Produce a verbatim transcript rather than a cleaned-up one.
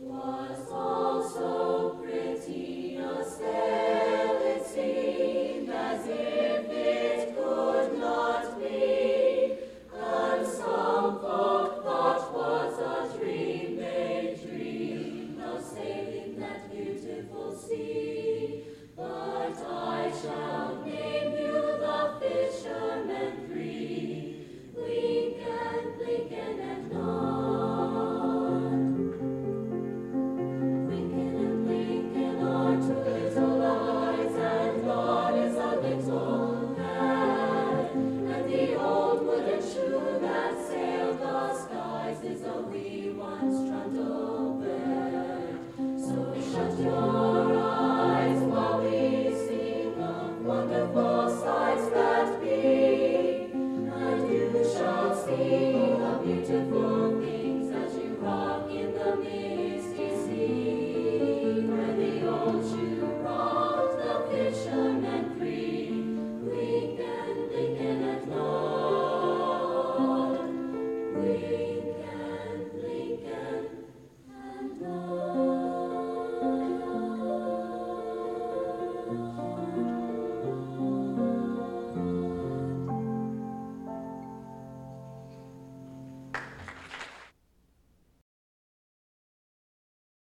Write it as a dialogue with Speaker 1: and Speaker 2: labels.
Speaker 1: 'Twas all so pretty a sail, it seemed as if it could not be, and some folk thought 'twas a dream they dreamed of sailing that beautiful sea. But I shall name you the fishermen three, Wynken, Blynken, and Nod. Wynken and Blynken are two little eyes, and Nod is a little head. And the old wooden shoe that sailed the skies is a wee one trundle bed. So shut your eyes while we sing of wonderful sights that be, and you shall see a beautiful